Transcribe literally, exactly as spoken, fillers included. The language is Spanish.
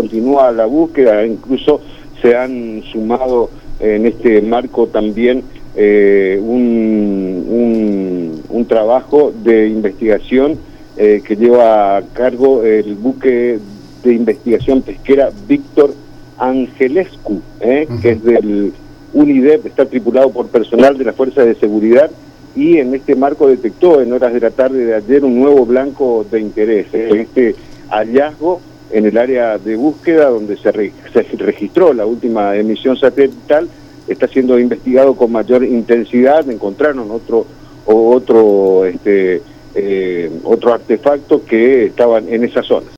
continúa la búsqueda, incluso se han sumado en este marco también eh, un, un, un trabajo de investigación eh, que lleva a cargo el buque de investigación pesquera Víctor Angelescu, eh, uh-huh. que es del UNIDEP, está tripulado por personal de las Fuerzas de Seguridad, y en este marco detectó en horas de la tarde de ayer un nuevo blanco de interés. Eh, este hallazgo en el área de búsqueda donde se, re, se registró la última emisión satelital está siendo investigado con mayor intensidad. Encontraron otro otro este eh, otro artefacto que estaban en esa zona.